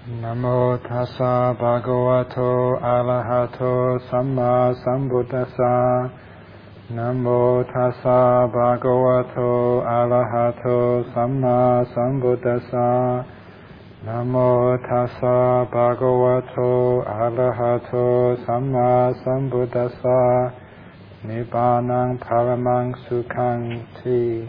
Namo tassa bhagavato arahato samma sambuddhassa. Namo tassa bhagavato arahato samma sambuddhassa. Namo tassa bhagavato arahato samma sambuddhassa. Nibbanang paramang sukhang ti.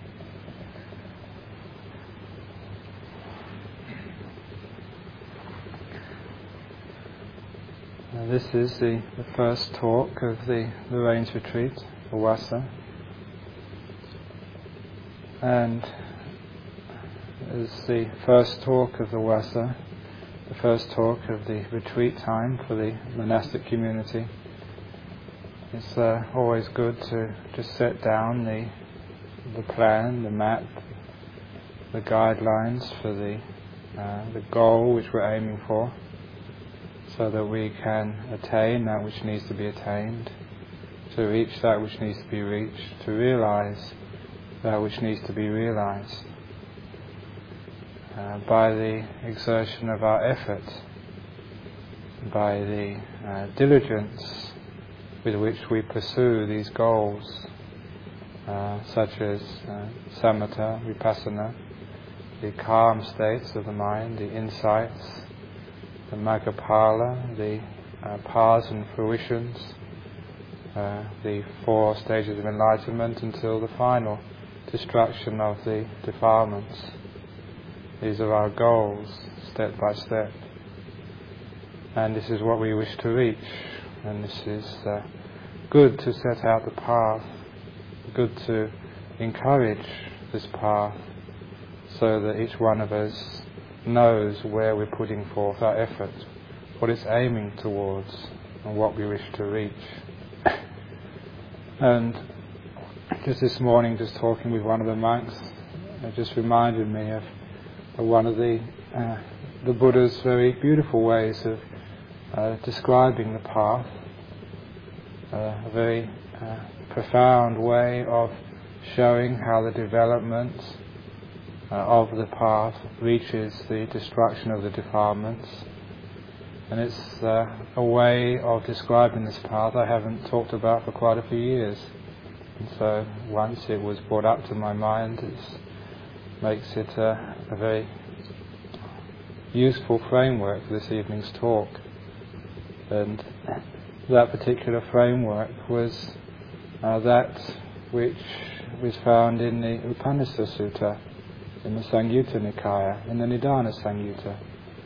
This is the first talk of the Rains Retreat, Uwasa, and as the first talk of the Uwasa, the first talk of the retreat time for the monastic community, it's always good to just set down the plan, the map, the guidelines for the goal which we're aiming for, so that we can attain that which needs to be attained, to reach that which needs to be reached, to realize that which needs to be realized by the exertion of our effort, by the diligence with which we pursue these goals, such as samatha, vipassana, the calm states of the mind, the insights, the Maggaphala, the paths and fruitions, the 4 stages of enlightenment until the final destruction of the defilements. These are our goals, step by step. And this is what we wish to reach. And this is good to set out the path, good to encourage this path, so that each one of us knows where we're putting forth our effort, what it's aiming towards, and what we wish to reach. And just this morning, just talking with one of the monks, it just reminded me of one of the Buddha's very beautiful ways of describing the path, a very profound way of showing how the development of the path reaches the destruction of the defilements. And it's a way of describing this path I haven't talked about for quite a few years. And so once it was brought up to my mind, it makes it a very useful framework for this evening's talk. And that particular framework was that which was found in the Upanishad Sutta, in the Samyutta Nikaya, in the Nidana Samyutta.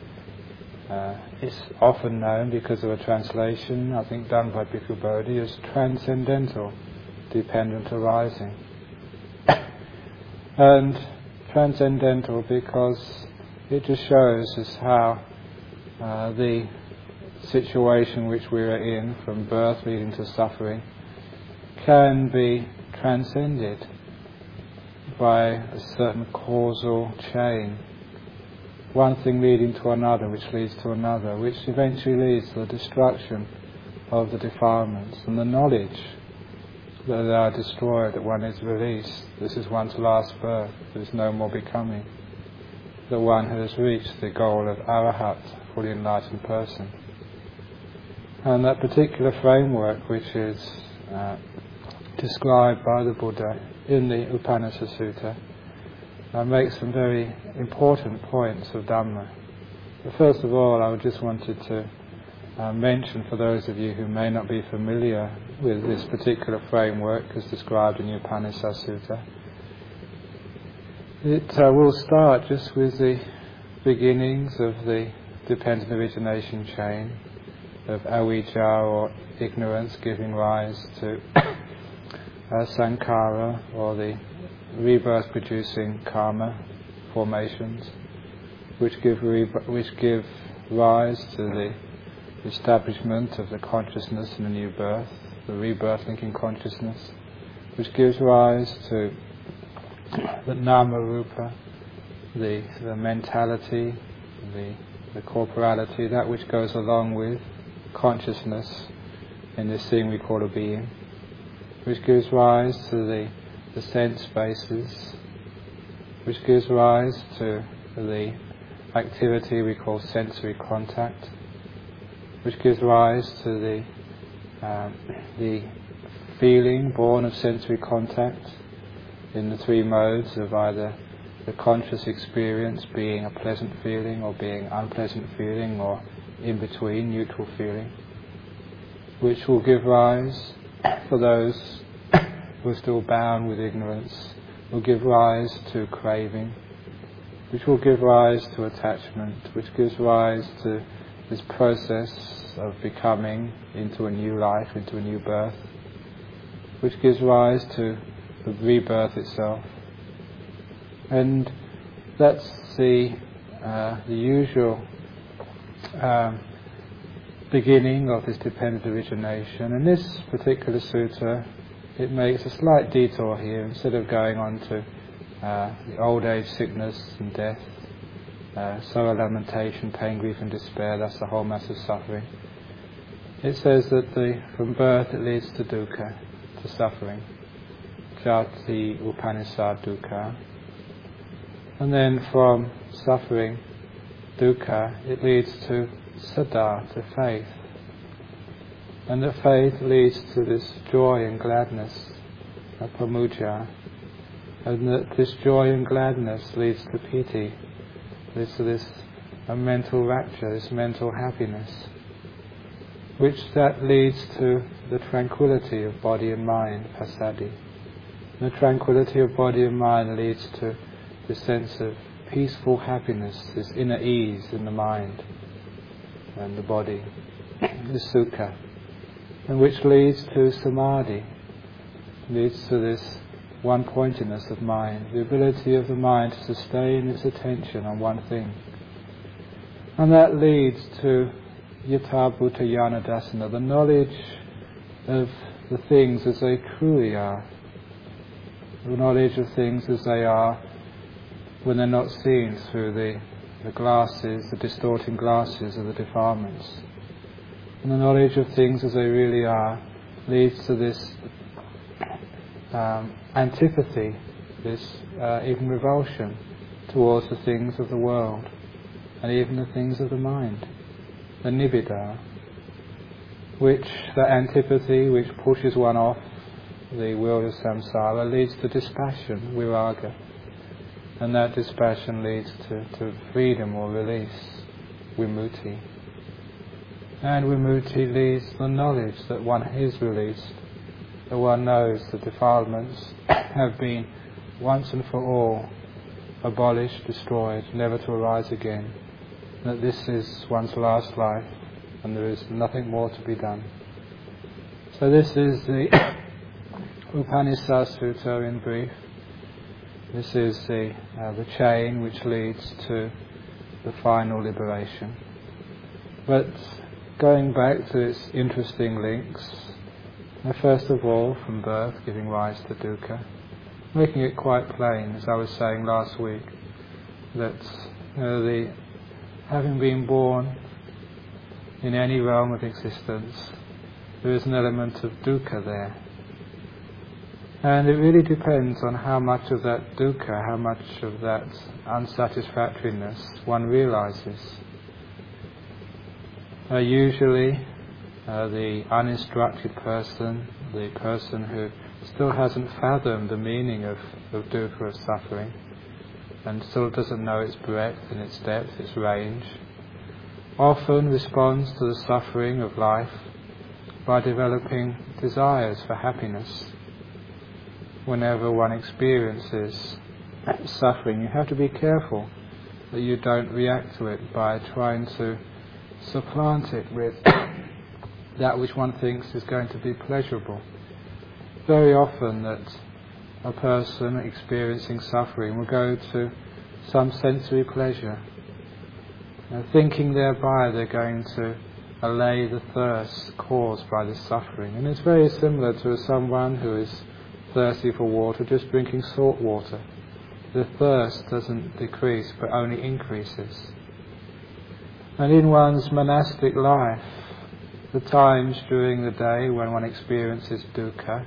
It's often known, because of a translation, I think done by Bhikkhu Bodhi, as transcendental dependent arising. And transcendental because it just shows us how the situation which we are in, from birth leading to suffering, can be transcended by a certain causal chain, one thing leading to another, which leads to another, which eventually leads to the destruction of the defilements, and the knowledge that they are destroyed, that one is released. This is one's last birth, there is no more becoming, that one has reached the goal of Arahat, fully enlightened person. And that particular framework, which is described by the Buddha in the Upanishad Sutta, makes some very important points of Dhamma. But first of all, I just wanted to mention, for those of you who may not be familiar with this particular framework as described in the Upanishad Sutta, it will start just with the beginnings of the dependent origination chain of avijja, or ignorance, giving rise to sankhara, or the rebirth-producing karma formations, which give rise to the establishment of the consciousness in a new birth, the rebirth-linking consciousness, which gives rise to the nama-rupa, the mentality, the corporality, that which goes along with consciousness in this thing we call a being, which gives rise to the sense bases, which gives rise to the activity we call sensory contact, which gives rise to the feeling born of sensory contact in the three modes of either the conscious experience being a pleasant feeling or being unpleasant feeling, or in between, neutral feeling, which will give rise, for those who are still bound with ignorance, will give rise to craving, which will give rise to attachment, which gives rise to this process of becoming into a new life, into a new birth, which gives rise to the rebirth itself. And that's the usual beginning of this dependent origination. In this particular sutta, it makes a slight detour here. Instead of going on to the old age, sickness and death, sorrow, lamentation, pain, grief and despair, that's the whole mass of suffering. It says that from birth it leads to dukkha, to suffering. Jati upanissad dukkha. And then from suffering, dukkha, it leads to saddha, to faith. And the faith leads to this joy and gladness, pamujja. And that this joy and gladness leads to piti, leads to this mental rapture, this mental happiness, which that leads to the tranquility of body and mind, passaddhi. The tranquility of body and mind leads to the sense of peaceful happiness, this inner ease in the mind and the body, the sukha, and which leads to samadhi, leads to this one-pointedness of mind, the ability of the mind to sustain its attention on one thing. And that leads to yatha bhuta jnana dassana, the knowledge of the things as they truly are, the knowledge of things as they are when they're not seen through the glasses, the distorting glasses of the defilements. And the knowledge of things as they really are leads to this antipathy, this even revulsion towards the things of the world and even the things of the mind, the nibbida, which that antipathy which pushes one off the world of samsara leads to dispassion, viraga, and that dispassion leads to freedom or release, vimutti. And vimutti leads to the knowledge that one is released, that one knows the defilements have been once and for all abolished, destroyed, never to arise again, that this is one's last life and there is nothing more to be done. So this is the Upanissad Sutta in brief. This is the chain which leads to the final liberation. But going back to its interesting links, first of all, from birth giving rise to dukkha, making it quite plain, as I was saying last week, that having been born in any realm of existence, there is an element of dukkha there. And it really depends on how much of that dukkha, how much of that unsatisfactoriness one realizes. Usually, the uninstructed person, the person who still hasn't fathomed the meaning of dukkha, of suffering, and still doesn't know its breadth and its depth, its range, often responds to the suffering of life by developing desires for happiness. Whenever one experiences suffering, you have to be careful that you don't react to it by trying to supplant it with that which one thinks is going to be pleasurable. Very often that a person experiencing suffering will go to some sensory pleasure, thinking thereby they're going to allay the thirst caused by this suffering. And it's very similar to someone who is thirsty for water, just drinking salt water. The thirst doesn't decrease but only increases. And in one's monastic life, the times during the day when one experiences dukkha,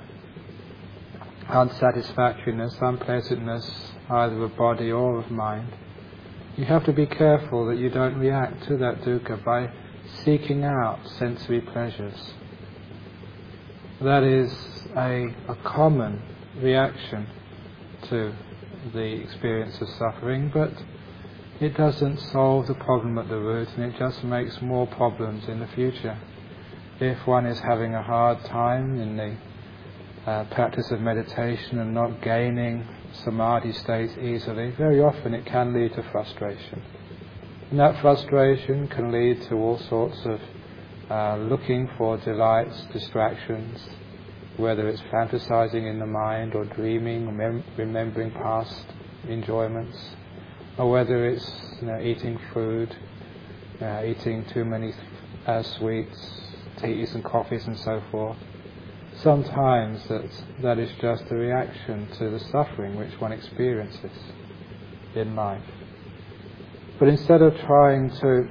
unsatisfactoriness, unpleasantness, either of body or of mind, You have to be careful that you don't react to that dukkha by seeking out sensory pleasures. That is a common reaction to the experience of suffering, but it doesn't solve the problem at the root, and it just makes more problems in the future. If one is having a hard time in the practice of meditation and not gaining samadhi states easily, very often it can lead to frustration. And that frustration can lead to all sorts of looking for delights, distractions, whether it's fantasizing in the mind or dreaming, or remembering past enjoyments, or whether it's eating food, eating too many sweets, teas and coffees and so forth. Sometimes that is just a reaction to the suffering which one experiences in life. But instead of trying to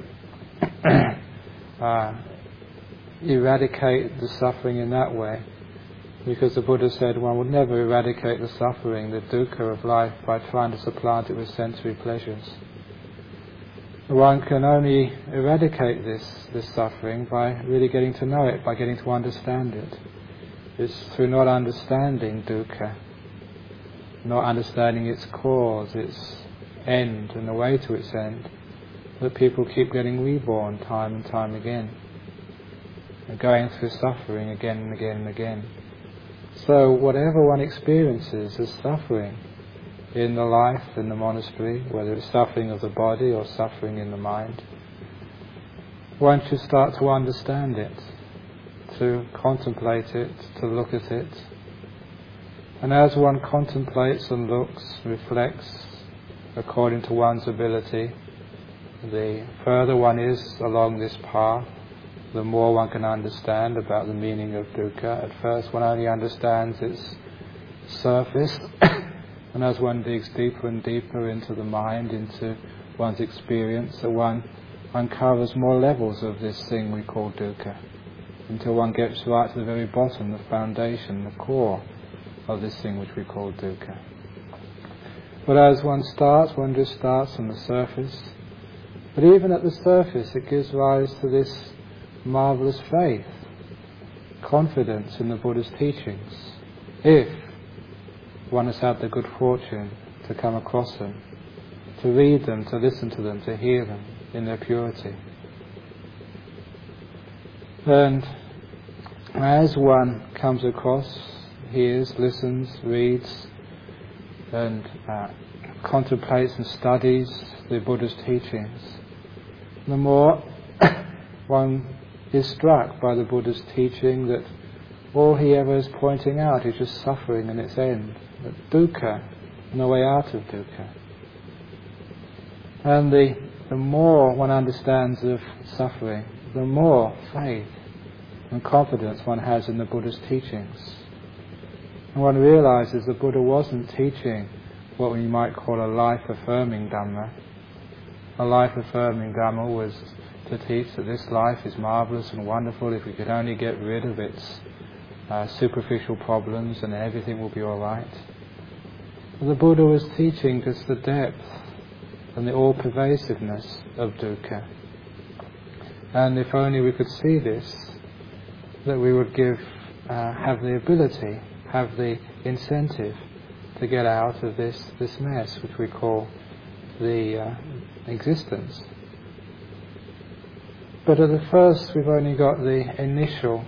eradicate the suffering in that way, because the Buddha said one would never eradicate the suffering, the dukkha of life, by trying to supplant it with sensory pleasures. One can only eradicate this suffering by really getting to know it, by getting to understand it. It's through not understanding dukkha, not understanding its cause, its end and the way to its end, that people keep getting reborn time and time again, and going through suffering again and again and again. So whatever one experiences as suffering in the life in the monastery, whether it's suffering of the body or suffering in the mind, one should start to understand it, to contemplate it, to look at it. And as one contemplates and looks, reflects according to one's ability, the further one is along this path, the more one can understand about the meaning of dukkha. At first one only understands its surface, and as one digs deeper and deeper into the mind, into one's experience, so one uncovers more levels of this thing we call dukkha, until one gets right to the very bottom, the foundation, the core of this thing which we call dukkha. But as one just starts on the surface. But even at the surface it gives rise to this marvellous faith, confidence in the Buddha's teachings, if one has had the good fortune to come across them, to read them, to listen to them, to hear them in their purity. And as one comes across, hears, listens, reads, and contemplates and studies the Buddha's teachings, the more one is struck by the Buddha's teaching that all he ever is pointing out is just suffering and its end, that dukkha and the way out of dukkha. And the more one understands of suffering, the more faith and confidence one has in the Buddha's teachings. And one realizes the Buddha wasn't teaching what we might call a life-affirming Dhamma. A life-affirming Dhamma was to teach that this life is marvellous and wonderful if we could only get rid of its superficial problems and everything will be all right. The Buddha was teaching just the depth and the all-pervasiveness of dukkha. And if only we could see this, that we would have the ability, have the incentive to get out of this mess which we call the existence. But at the first we've only got the initial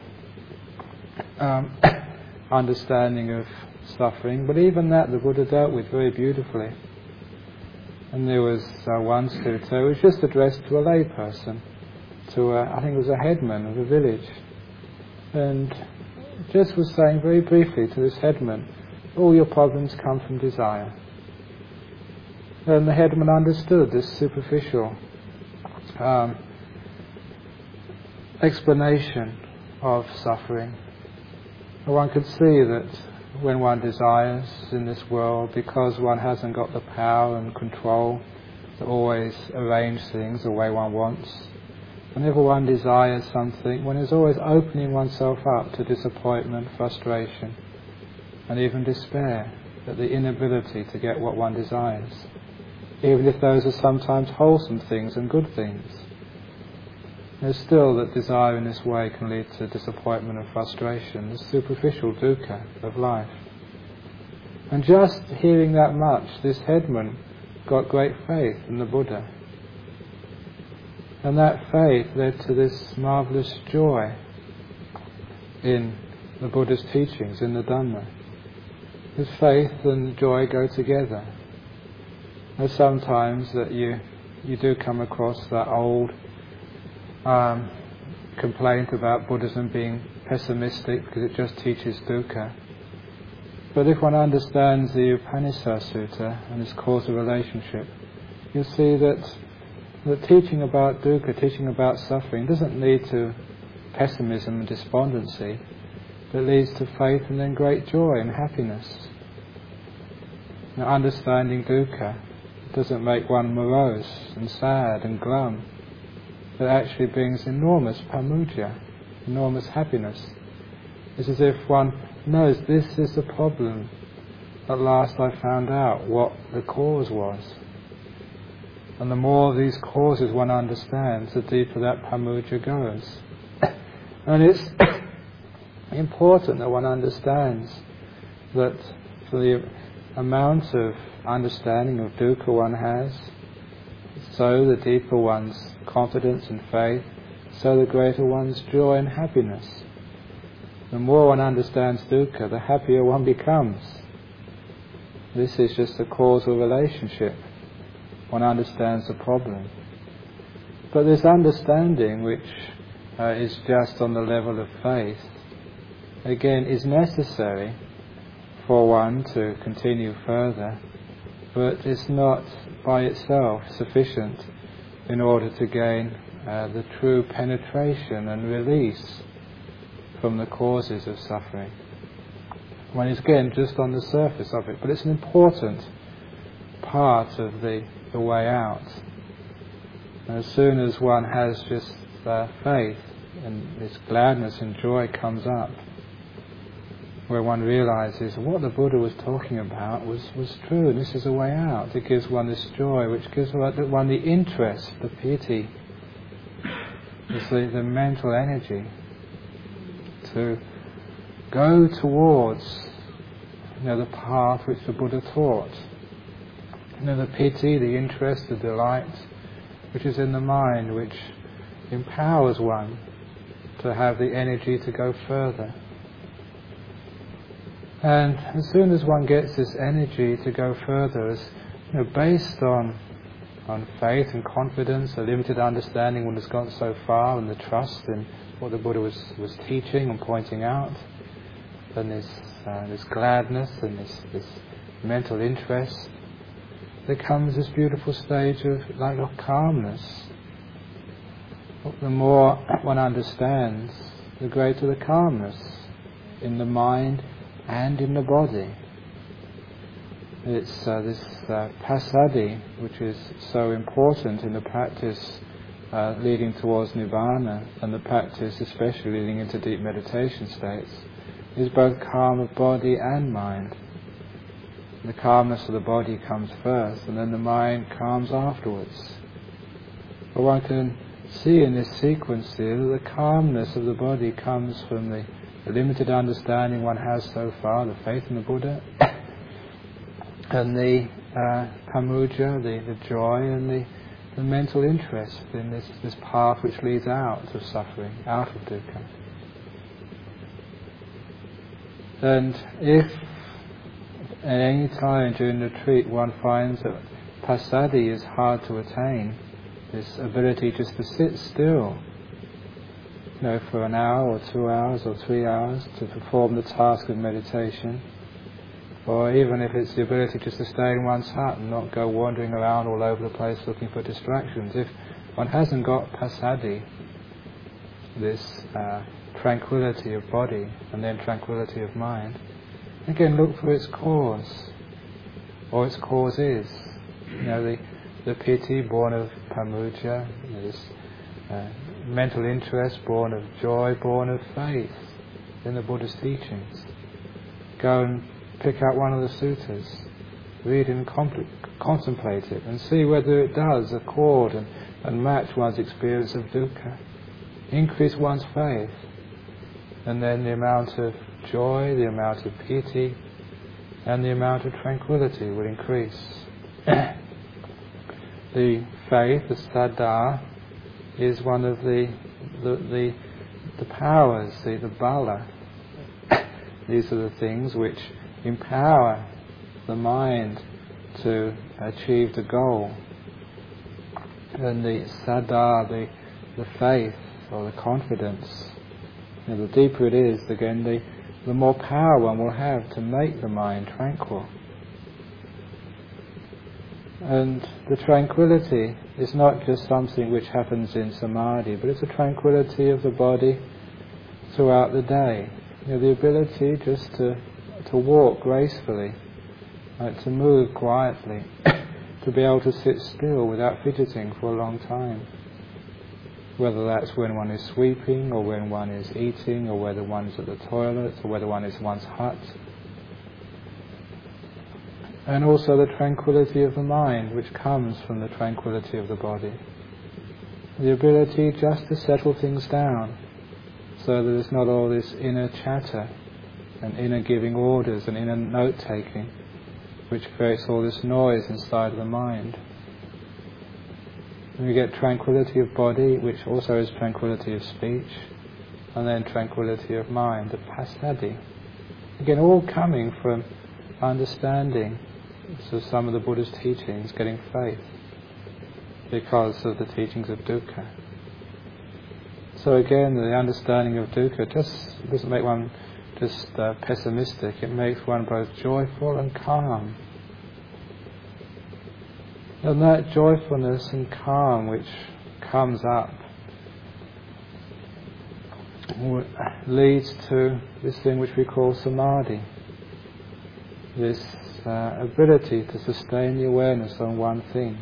understanding of suffering, but even that the Buddha dealt with very beautifully. And there was one sutta, it was just addressed to a lay person, I think it was a headman of a village, and just was saying very briefly to this headman, all your problems come from desire. And the headman understood this superficial explanation of suffering. And one could see that when one desires in this world, because one hasn't got the power and control to always arrange things the way one wants, whenever one desires something, one is always opening oneself up to disappointment, frustration, and even despair at the inability to get what one desires. even if those are sometimes wholesome things and good things. There's still that desire in this way can lead to disappointment and frustration, the superficial dukkha of life. And just hearing that much, this headman got great faith in the Buddha. And that faith led to this marvellous joy in the Buddha's teachings, in the Dhamma. His faith and joy go together. There's sometimes that you do come across that old complaint about Buddhism being pessimistic because it just teaches dukkha. But if one understands the Upanishad Sutta and its causal relationship, you'll see that the teaching about dukkha, teaching about suffering, doesn't lead to pessimism and despondency, but leads to faith and then great joy and happiness. Now, understanding dukkha doesn't make one morose and sad and glum, but actually brings enormous pamuja, enormous happiness. It's as if one knows this is the problem. At last I found out what the cause was. And the more of these causes one understands, the deeper that pamuja goes. And it's important that one understands that for the amount of understanding of dukkha one has, so the deeper one's confidence and faith, so the greater one's joy and happiness. The more one understands dukkha, the happier one becomes. This is just a causal relationship. One understands the problem. But this understanding, which is just on the level of faith, again is necessary for one to continue further, but it's not by itself sufficient in order to gain the true penetration and release from the causes of suffering. One is again just on the surface of it, but it's an important part of the way out. And as soon as one has just faith and this gladness and joy comes up, where one realizes what the Buddha was talking about was true, and this is a way out. It gives one this joy, which gives one the interest, the piti, the mental energy to go towards the path which the Buddha taught. The piti, the interest, the delight, which is in the mind, which empowers one to have the energy to go further. And as soon as one gets this energy to go further, based on faith and confidence, a limited understanding one has gone so far, and the trust in what the Buddha was teaching and pointing out, and this gladness and this mental interest, there comes this beautiful stage of calmness. The more one understands, the greater the calmness in the mind and in the body. It's this passaddhi, which is so important in the practice leading towards nibbana, and the practice especially leading into deep meditation states, is both calm of body and mind. The calmness of the body comes first, and then the mind calms afterwards. But one can see in this sequence here that the calmness of the body comes from the limited understanding one has so far, the faith in the Buddha, and the pamuja, the joy, and the mental interest in this path which leads out of suffering, out of dukkha. And if at any time during the retreat one finds that passaddhi is hard to attain, this ability just to sit still, for an hour or 2 hours or 3 hours to perform the task of meditation, or even if it's the ability just to stay in one's hut and not go wandering around all over the place looking for distractions. If one hasn't got passaddhi, this tranquility of body and then tranquility of mind, again look for its cause, or its cause is the piti born of pamuja, this mental interest born of joy, born of faith in the Buddha's teachings. Go and pick out one of the suttas. read and contemplate it and see whether it does accord and match one's experience of dukkha. Increase one's faith, and then the amount of joy, the amount of piti, and the amount of tranquility will increase. The faith, the saddha, is one of the powers, the bala. These are the things which empower the mind to achieve the goal. And the saddha, the faith or the confidence, the deeper it is, again, the more power one will have to make the mind tranquil. And the tranquility is not just something which happens in samadhi, but it's a tranquility of the body throughout the day. The ability just to walk gracefully, to move quietly, to be able to sit still without fidgeting for a long time. Whether that's when one is sweeping, or when one is eating, or whether one's at the toilet, or whether one is in one's hut. And also the tranquility of the mind, which comes from the tranquility of the body. The ability just to settle things down, so that there's not all this inner chatter, and inner giving orders, and inner note-taking, which creates all this noise inside of the mind. And we get tranquility of body, which also is tranquility of speech, and then tranquility of mind, the passaddhi. Again, all coming from understanding some of the Buddha's teachings, getting faith, because of the teachings of dukkha. So again, the understanding of dukkha just doesn't make one just pessimistic, it makes one both joyful and calm. And that joyfulness and calm which comes up leads to this thing which we call samadhi, this ability to sustain the awareness on one thing.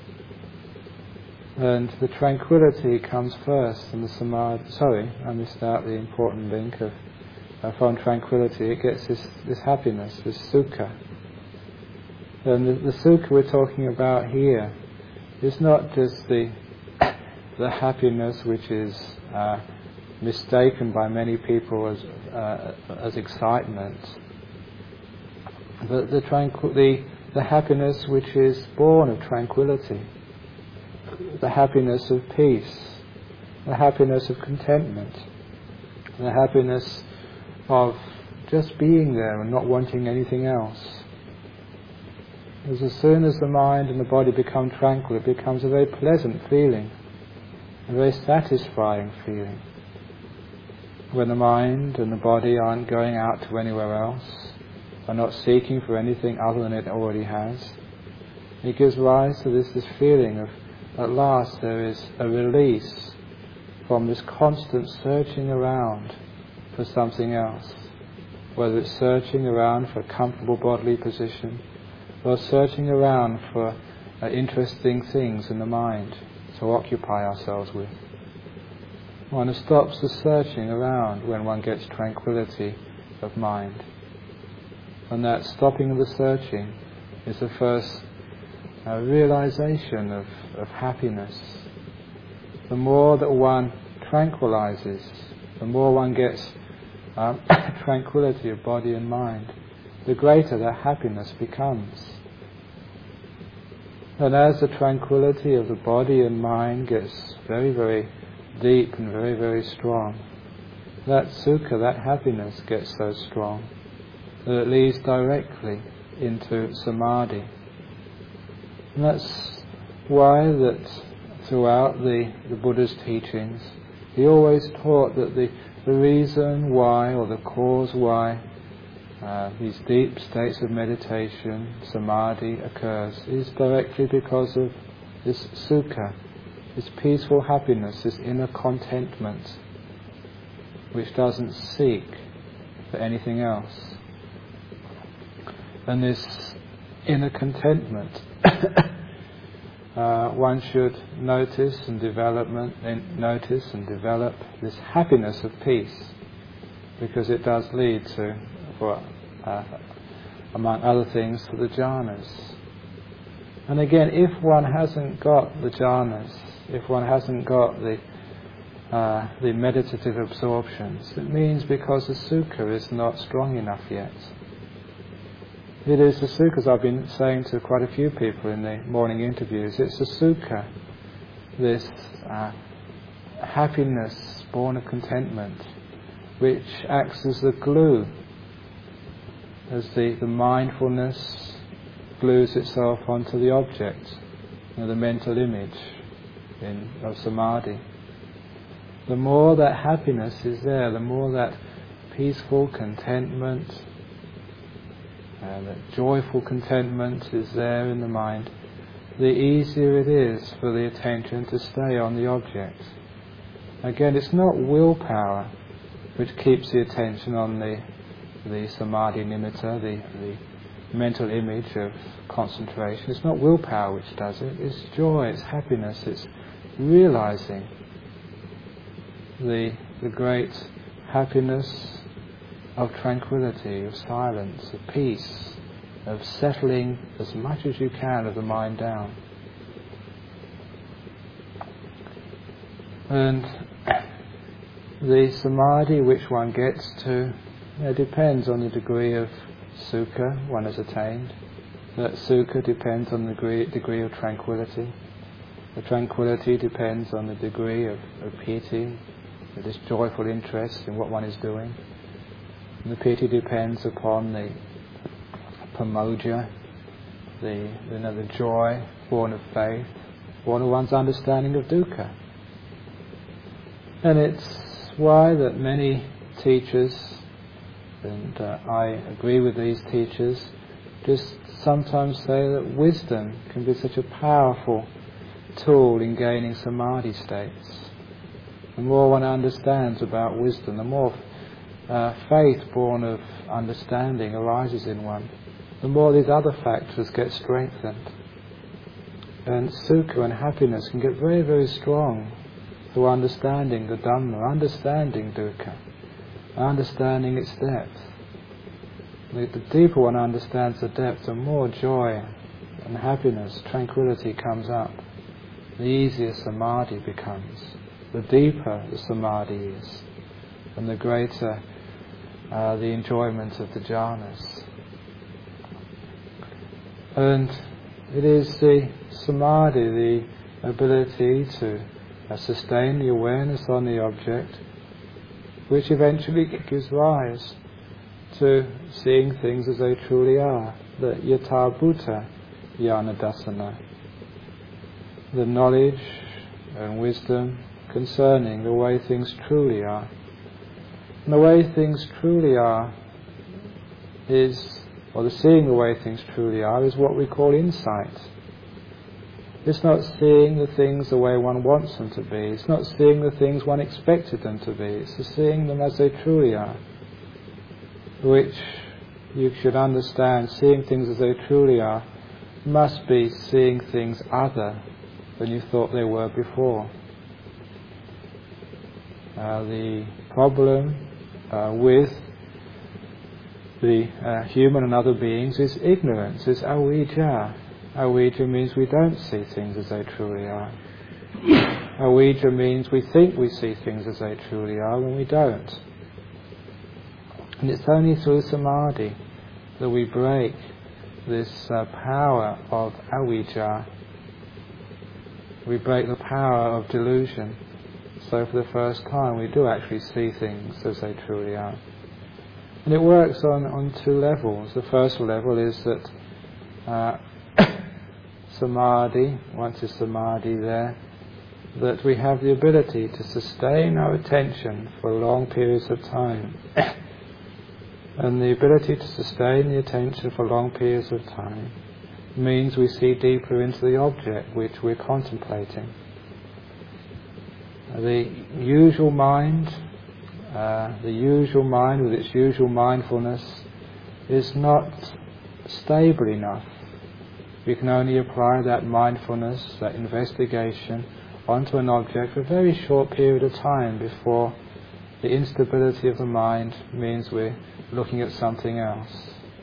And the tranquility comes first, and the samadhi. Sorry, I missed out the important link of from tranquility. It gets this happiness, this sukha. And the sukha we're talking about here is not just the happiness which is mistaken by many people as excitement, but the happiness which is born of tranquility, the happiness of peace, the happiness of contentment, the happiness of just being there and not wanting anything else. As soon as the mind and the body become tranquil, it becomes a very pleasant feeling, a very satisfying feeling. When the mind and the body aren't going out to anywhere else, are not seeking for anything other than it already has, it gives rise to this feeling of, at last there is a release from this constant searching around for something else, whether it's searching around for a comfortable bodily position, or searching around for interesting things in the mind to occupy ourselves with. One stops the searching around when one gets tranquility of mind. And that stopping of the searching is the first realization of happiness. The more that one tranquilizes, the more one gets tranquility of body and mind, the greater that happiness becomes. And as the tranquility of the body and mind gets very, very deep and very, very strong, that sukha, that happiness gets so strong that it leads directly into samadhi. And that's why that throughout the Buddha's teachings, he always taught that the reason why, or the cause why, these deep states of meditation, samadhi, occurs is directly because of this sukha, this peaceful happiness, this inner contentment, which doesn't seek for anything else. And this inner contentment, one should notice and develop this happiness of peace, because it does lead to among other things, for the jhanas. And again, if one hasn't got the jhanas, if one hasn't got the meditative absorptions, it means because the sukha is not strong enough yet. It is the sukha, as I've been saying to quite a few people in the morning interviews, it's the sukha, this happiness born of contentment, which acts as the glue, as the mindfulness glues itself onto the object, the mental image of samadhi. The more that happiness is there, the more that peaceful contentment, that joyful contentment is there in the mind, the easier it is for the attention to stay on the object. Again, it's not willpower which keeps the attention on the samadhi nimitta, the mental image of concentration. It's not willpower which does it, it's joy, it's happiness, it's realizing the great happiness of tranquility, of silence, of peace, of settling as much as you can of the mind down. And the samadhi which one gets to depends on the degree of sukha one has attained. That sukha depends on the degree of tranquility. The tranquility depends on the degree of piti, this joyful interest in what one is doing. And the piti depends upon the pamojja, the joy born of faith, born of one's understanding of dukkha. And it's why that many teachers, and I agree with these teachers, just sometimes say that wisdom can be such a powerful tool in gaining samadhi states. The more one understands about wisdom, the more faith born of understanding arises in one, the more these other factors get strengthened. And sukha and happiness can get very, very strong through understanding the Dhamma, understanding dukkha, understanding its depth. The deeper one understands the depth, the more joy and happiness, tranquility comes up. The easier samadhi becomes. The deeper the samadhi is, and the greater the enjoyment of the jhanas. And it is the samadhi, the ability to sustain the awareness on the object, which eventually gives rise to seeing things as they truly are, the yatha bhuta jnana dassana, the knowledge and wisdom concerning the way things truly are. And the way things truly are is, or the seeing the way things truly are, is what we call insight. It's not seeing the things the way one wants them to be. It's not seeing the things one expected them to be. It's seeing them as they truly are, which you should understand. Seeing things as they truly are must be seeing things other than you thought they were before. The problem with the human and other beings is ignorance, is avijja. Avijja means we don't see things as they truly are. Avijja means we think we see things as they truly are when we don't. And it's only through samadhi that we break this power of avijja. We break the power of delusion. So for the first time we do actually see things as they truly are. And it works on two levels. The first level is that samadhi, once there's samadhi there, that we have the ability to sustain our attention for long periods of time. And the ability to sustain the attention for long periods of time means we see deeper into the object which we're contemplating. The usual mind with its usual mindfulness is not stable enough. We can only apply that mindfulness, that investigation, onto an object for a very short period of time before the instability of the mind means we're looking at something else.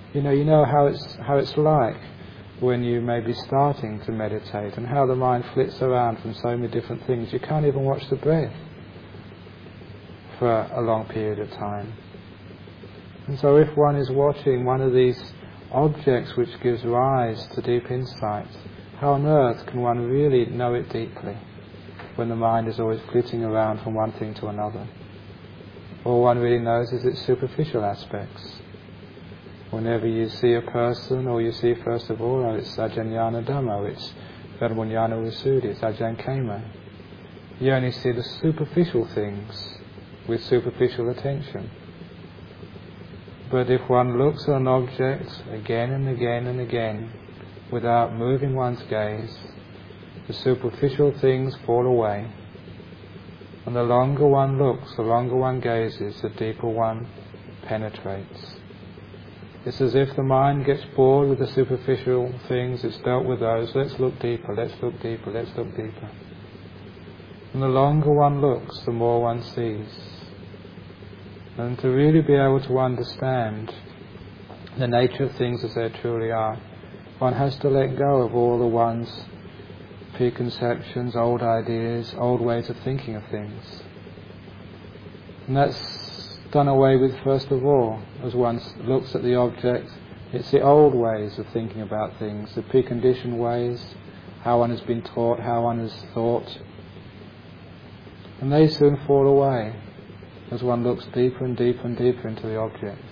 You know how it's like when you may be starting to meditate, and how the mind flits around from so many different things. You can't even watch the breath for a long period of time. And so if one is watching one of these objects which gives rise to deep insight, how on earth can one really know it deeply when the mind is always flitting around from one thing to another? All one really knows is its superficial aspects. Whenever you see a person, or you see first of all, it's Ajahn Dhamma, it's Venerable Visuddhi, it's Ajahn Khema. You only see the superficial things with superficial attention. But if one looks at an object again and again and again, without moving one's gaze, the superficial things fall away. And the longer one looks, the longer one gazes, the deeper one penetrates. It's as if the mind gets bored with the superficial things, it's dealt with those, let's look deeper, let's look deeper, let's look deeper. And the longer one looks, the more one sees. And to really be able to understand the nature of things as they truly are, one has to let go of all the one's preconceptions, old ideas, old ways of thinking of things. And that's done away with first of all. As one looks at the object, it's the old ways of thinking about things, the preconditioned ways, how one has been taught, how one has thought. And they soon fall away as one looks deeper and deeper and deeper into the object.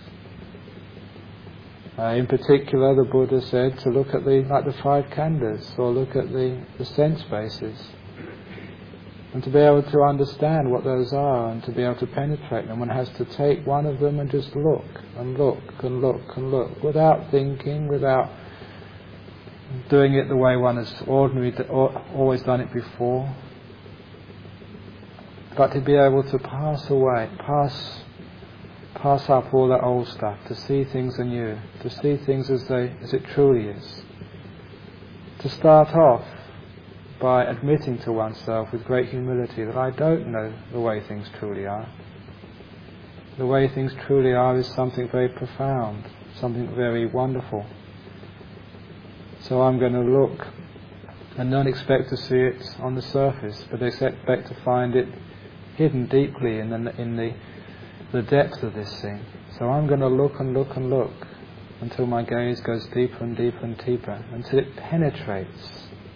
In particular, the Buddha said to look at the five khandhas, or look at the sense bases, and to be able to understand what those are and to be able to penetrate them, one has to take one of them and just look and look and look and look, without thinking, without doing it the way one has always done it before, but to be able to pass away, pass up all that old stuff, to see things anew, to see things as it truly is. To start off by admitting to oneself with great humility that I don't know the way things truly are. The way things truly are is something very profound, something very wonderful. So I'm going to look and not expect to see it on the surface, but expect to find it hidden deeply in the depth of this thing. So I'm going to look and look and look until my gaze goes deeper and deeper and deeper, until it penetrates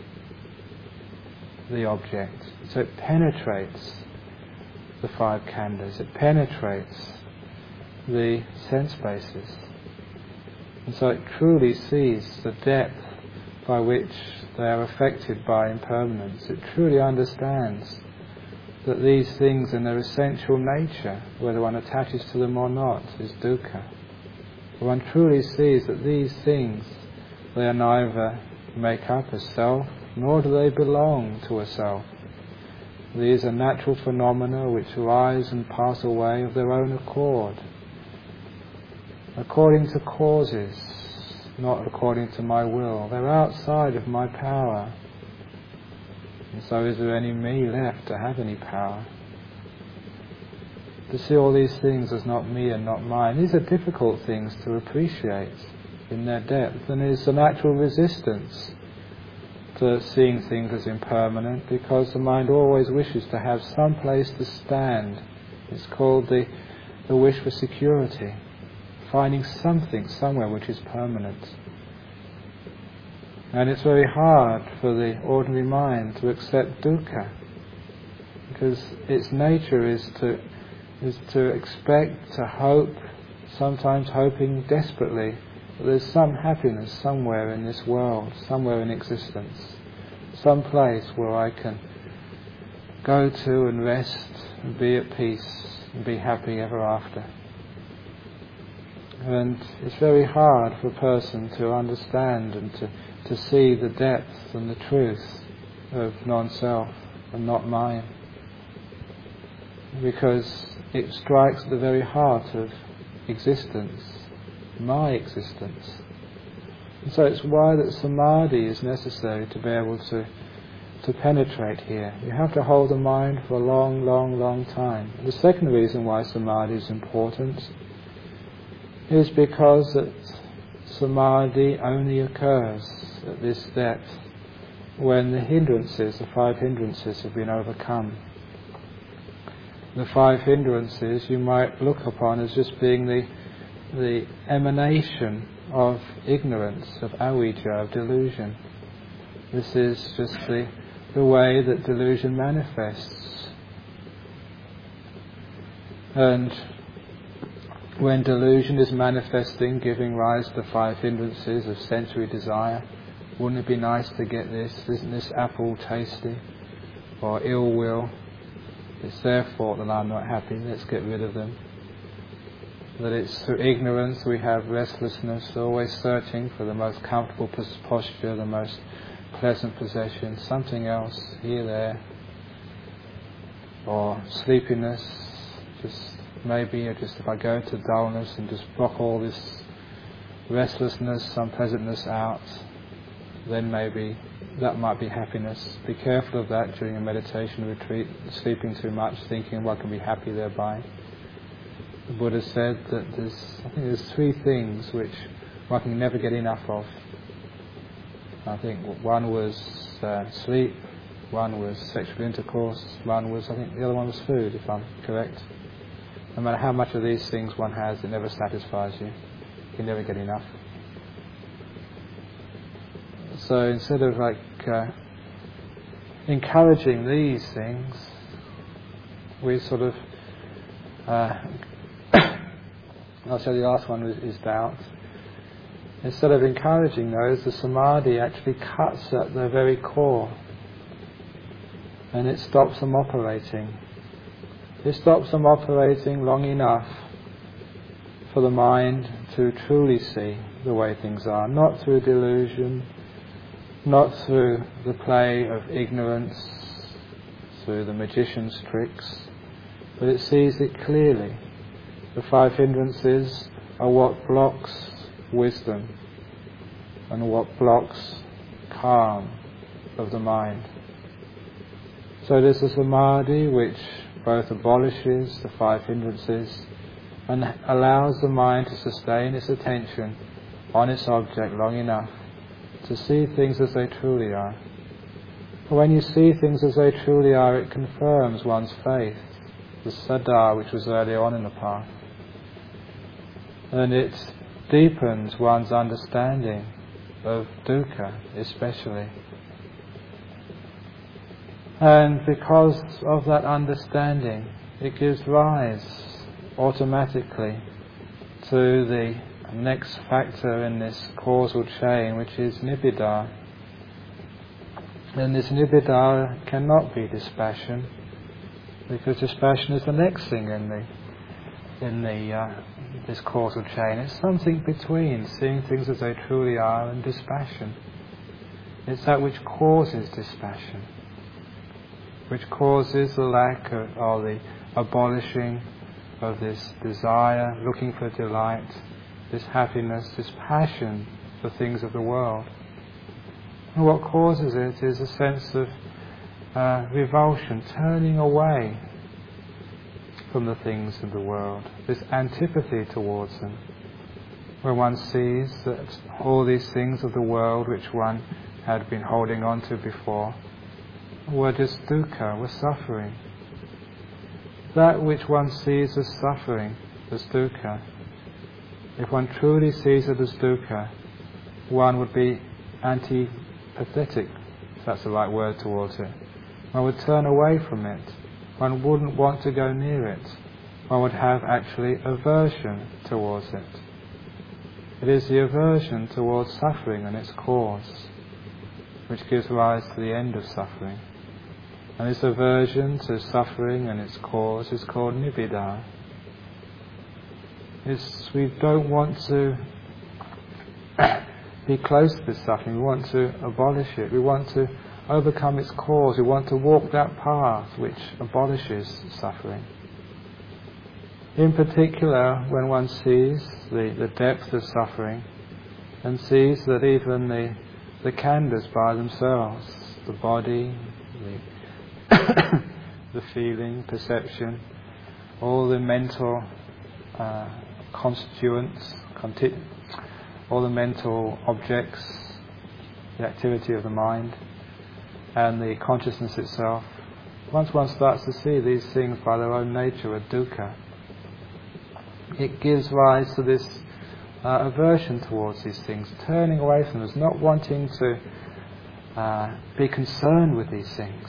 the object. So it penetrates the five khandhas, it penetrates the sense bases. And so it truly sees the depth by which they are affected by impermanence. It truly understands that these things in their essential nature, whether one attaches to them or not, is dukkha. One truly sees that these things, they are neither make up a self, nor do they belong to a self. These are natural phenomena which rise and pass away of their own accord, according to causes, not according to my will. They're outside of my power. And so is there any me left to have any power? To see all these things as not me and not mine, these are difficult things to appreciate in their depth, and there's a natural resistance to seeing things as impermanent, because the mind always wishes to have some place to stand. It's called the wish for security, finding something somewhere which is permanent. And it's very hard for the ordinary mind to accept dukkha, because its nature is to expect, to hope, sometimes hoping desperately that there's some happiness somewhere in this world, somewhere in existence, some place where I can go to and rest and be at peace and be happy ever after. And it's very hard for a person to understand and to see the depth and the truth of non-self and not mine, because it strikes at the very heart of existence, my existence. And so it's why that samadhi is necessary to be able to penetrate here. You have to hold the mind for a long, long, long time. The second reason why samadhi is important is because that samadhi only occurs at this depth when the hindrances, the 5 hindrances, have been overcome. The 5 hindrances you might look upon as just being the emanation of ignorance, of avijja, of delusion. This is just the way that delusion manifests. And when delusion is manifesting, giving rise to 5 hindrances of sensory desire, wouldn't it be nice to get this? Isn't this apple tasty? Or ill will? It's their fault that I'm not happy, let's get rid of them. That it's through ignorance we have restlessness, always searching for the most comfortable posture, the most pleasant possession, something else here, there. Or sleepiness, just maybe just if I go to dullness and just block all this restlessness, unpleasantness out, then maybe that might be happiness. Be careful of that during a meditation retreat, sleeping too much, thinking one can be happy thereby. The Buddha said that I think there's 3 things which one can never get enough of. I think one was sleep, one was sexual intercourse, one was, I think the other one was food, if I'm correct. No matter how much of these things one has, it never satisfies you. You can never get enough. So instead of encouraging these things, we sort of I'll say the last one is doubt. Instead of encouraging those, the samadhi actually cuts at their very core and it stops them operating. It stops them operating long enough for the mind to truly see the way things are, not through delusion, not through the play of ignorance, through the magician's tricks, but it sees it clearly. The 5 hindrances are what blocks wisdom and what blocks calm of the mind. So there's a samadhi which both abolishes the 5 hindrances and allows the mind to sustain its attention on its object long enough to see things as they truly are. But when you see things as they truly are, it confirms one's faith, the saddha which was earlier on in the path. And it deepens one's understanding of dukkha especially. And because of that understanding, it gives rise automatically to the next factor in this causal chain, which is nibbida. And this nibbida cannot be dispassion, because dispassion is the next thing in this causal chain. It's something between seeing things as they truly are and dispassion. It's that which causes dispassion, which causes the lack of, or the abolishing of this desire, looking for delight, this happiness, this passion for things of the world. And what causes it is a sense of revulsion, turning away from the things of the world, this antipathy towards them, where one sees that all these things of the world which one had been holding on to before were just dukkha, were suffering. That which one sees as suffering, as dukkha, if one truly sees it as dukkha, one would be antipathetic, if that's the right word, towards it. One would turn away from it. One wouldn't want to go near it. One would have actually aversion towards it. It is the aversion towards suffering and its cause which gives rise to the end of suffering. And this aversion to suffering and its cause is called nibbida. We don't want to be close to this suffering. We want to abolish it. We want to overcome its cause. We want to walk that path which abolishes suffering. In particular, when one sees the depth of suffering and sees that even the khandhas by themselves, the body, the feeling, perception, all the mental constituents, all the mental objects, the activity of the mind, and the consciousness itself, once one starts to see these things by their own nature are dukkha, it gives rise to this aversion towards these things, turning away from them, not wanting to be concerned with these things.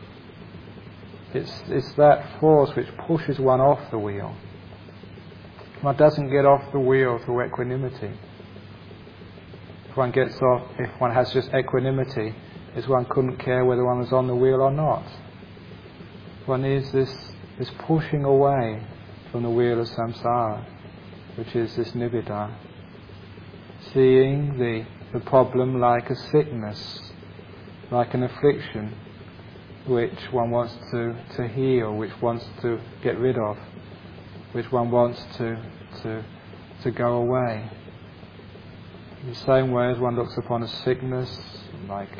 It's that force which pushes one off the wheel. One doesn't get off the wheel through equanimity. If one has just equanimity, is one couldn't care whether one was on the wheel or not. One needs this pushing away from the wheel of samsara, which is this nibbida. Seeing the problem like a sickness, like an affliction, which one wants to heal, which wants to get rid of, which one wants to go away. In the same way as one looks upon a sickness, like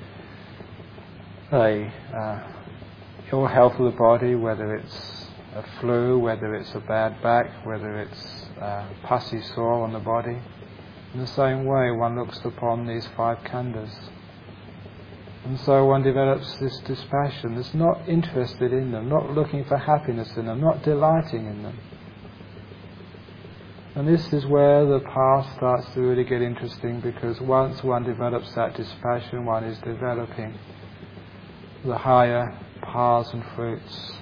ill health of the body, whether it's a flu, whether it's a bad back, whether it's pussy sore on the body. In the same way, one looks upon these 5 khandhas. And so one develops this dispassion, that's not interested in them, not looking for happiness in them, not delighting in them. And this is where the path starts to really get interesting, because once one develops that dispassion, one is developing the higher paths and fruits.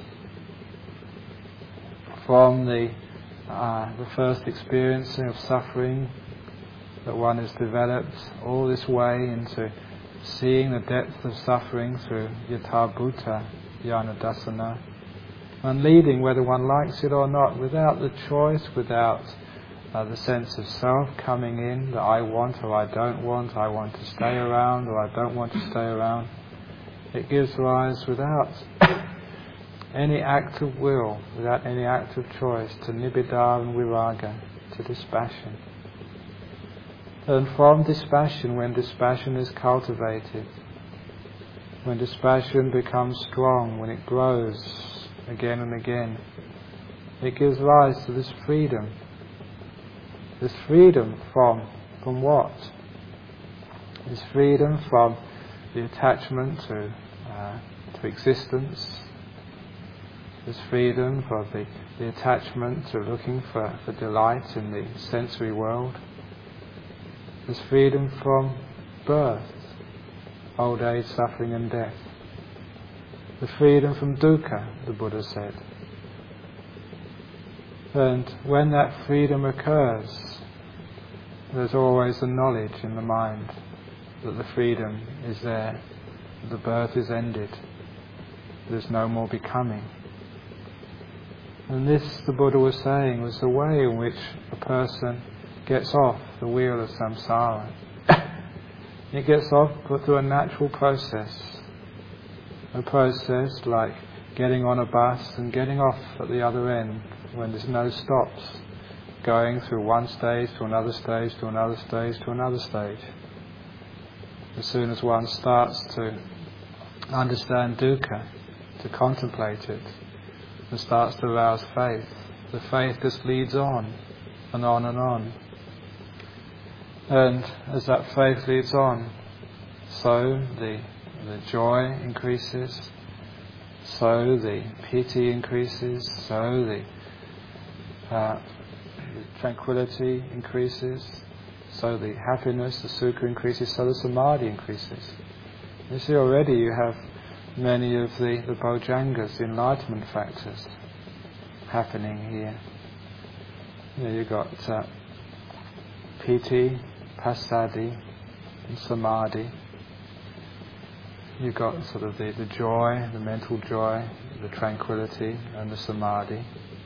From the first experiencing of suffering that one has developed, all this way into seeing the depth of suffering through yathabhuta jnana dassana, and leading whether one likes it or not, without the choice, without the sense of self coming in, that I want or I don't want, I want to stay around or I don't want to stay around. It gives rise without any act of will, without any act of choice, to nibbida and viraga, to dispassion. And from dispassion, when dispassion is cultivated, when dispassion becomes strong, when it grows again and again, it gives rise to this freedom. This freedom from what? This freedom from the attachment to existence. This freedom from the attachment to looking for delight in the sensory world. This freedom from birth, old age, suffering and death. The freedom from dukkha, the Buddha said. And when that freedom occurs, there's always the knowledge in the mind that the freedom is there, the birth is ended, there's no more becoming. And this, the Buddha was saying, was the way in which a person gets off the wheel of samsara. It gets off through a natural process. A process like getting on a bus and getting off at the other end when there's no stops, going through one stage to another stage to another stage to another stage. As soon as one starts to understand dukkha, to contemplate it, and starts to arouse faith, the faith just leads on and on and on. And as that faith leads on, so the joy increases, so the piti increases, so the tranquility increases, so the happiness, the sukha increases, so the samadhi increases. You see, already you have many of the bojjhangas, the enlightenment factors, happening here. You've got piti, passaddhi, and samadhi. You've got sort of the joy, the mental joy, the tranquility, and the samadhi.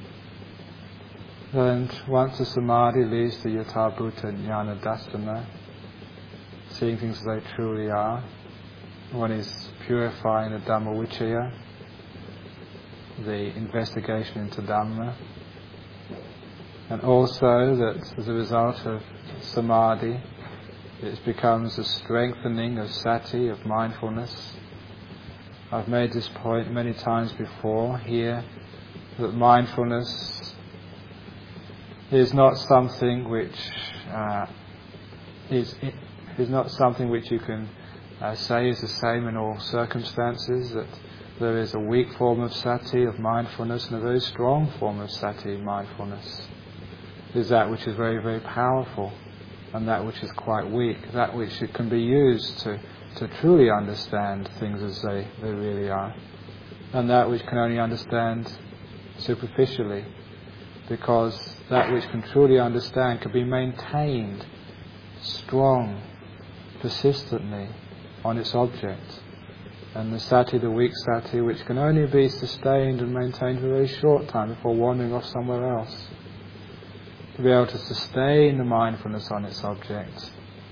And once the samadhi leads to yathabhuta jnana dassana, seeing things as they truly are, one is purifying the Dhammavicaya, the investigation into Dhamma, and also that as a result of samadhi, it becomes a strengthening of sati, of mindfulness. I've made this point many times before here, that mindfulness is not something which is not something which you can say is the same in all circumstances, that there is a weak form of sati, of mindfulness, and a very strong form of sati, mindfulness. There's that which is very, very powerful, and that which is quite weak, that which it can be used to truly understand things as they really are, and that which can only understand superficially, because that which can truly understand can be maintained strong, persistently on its object. And the sati, the weak sati, which can only be sustained and maintained for a very short time before wandering off somewhere else. To be able to sustain the mindfulness on its object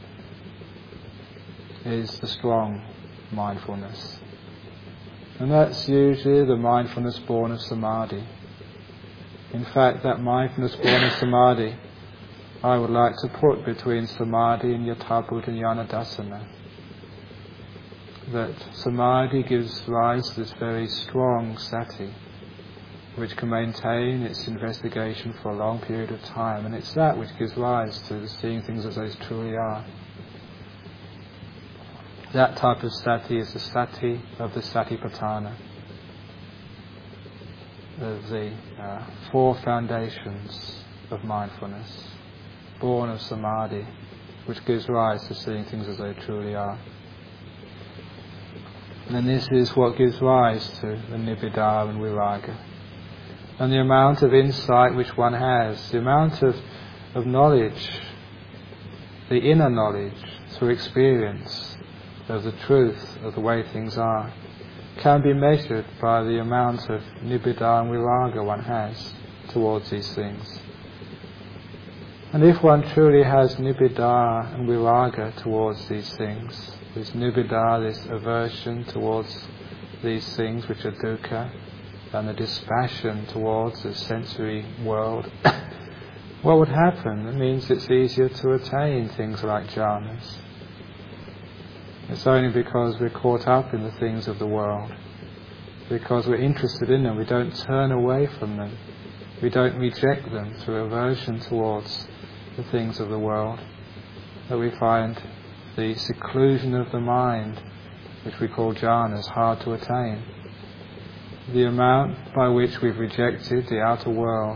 is the strong mindfulness. And that's usually the mindfulness born of samadhi. In fact, that mindfulness born of samadhi, I would like to put between samadhi and yathabhuta jnana dassana. That samadhi gives rise to this very strong sati, which can maintain its investigation for a long period of time, and it's that which gives rise to seeing things as they truly are. That type of sati is the sati of the satipatthana, of the four foundations of mindfulness, born of samadhi, which gives rise to seeing things as they truly are. And this is what gives rise to the nibbida and viraga. And the amount of insight which one has, the amount of knowledge, the inner knowledge through experience of the truth of the way things are, can be measured by the amount of nibbida and viraga one has towards these things. And if one truly has nibbida and viraga towards these things, this nibbida, this aversion towards these things which are dukkha, and the dispassion towards the sensory world, what would happen? It means it's easier to attain things like jhanas. It's only because we're caught up in the things of the world, because we're interested in them, we don't turn away from them, we don't reject them through aversion towards the things of the world, that we find the seclusion of the mind, which we call jhanas, hard to attain. The amount by which we've rejected the outer world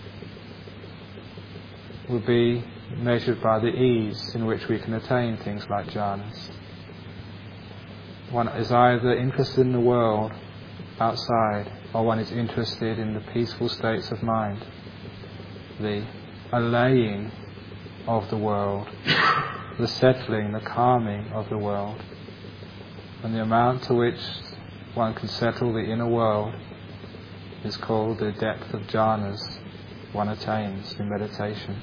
will be measured by the ease in which we can attain things like jhanas. One is either interested in the world outside, or one is interested in the peaceful states of mind, the allaying of the world, the settling, the calming of the world. And the amount to which one can settle the inner world is called the depth of jhanas one attains in meditation.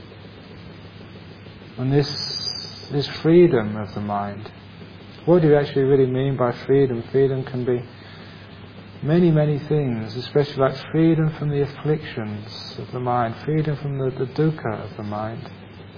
And this freedom of the mind, what do you actually really mean by freedom? Freedom can be many, many things, especially like freedom from the afflictions of the mind, freedom from the dukkha of the mind.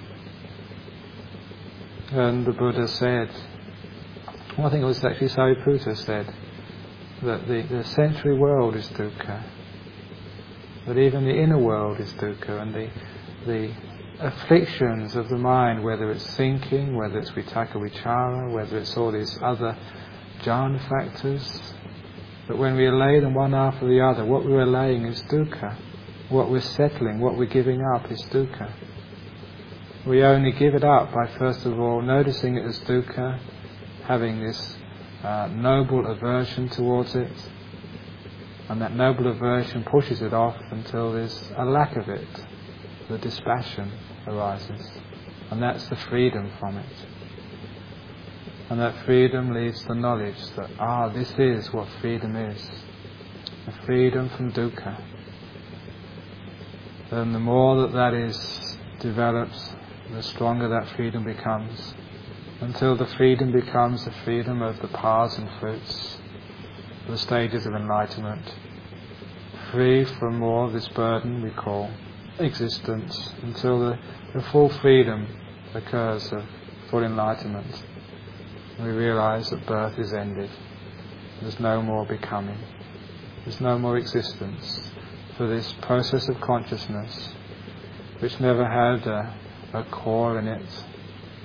And the Buddha said, I think it was actually Sariputta said, that the sensory world is dukkha, that even the inner world is dukkha, and the afflictions of the mind, whether it's thinking, whether it's vitaka vichara, whether it's all these other jhana factors, that when we allay them one after the other, what we're allaying is dukkha. What we're settling, what we're giving up is dukkha. We only give it up by first of all noticing it as dukkha, having this noble aversion towards it, and that noble aversion pushes it off until there's a lack of it, the dispassion arises, and that's the freedom from it. And that freedom leads to knowledge that, this is what freedom is, the freedom from dukkha. Then the more that is developed, the stronger that freedom becomes, until the freedom becomes the freedom of the paths and fruits, the stages of enlightenment, free from more of this burden we call existence, until the full freedom occurs of full enlightenment. We realize that birth is ended. There's no more becoming. There's no more existence for this process of consciousness, which never had a core in it,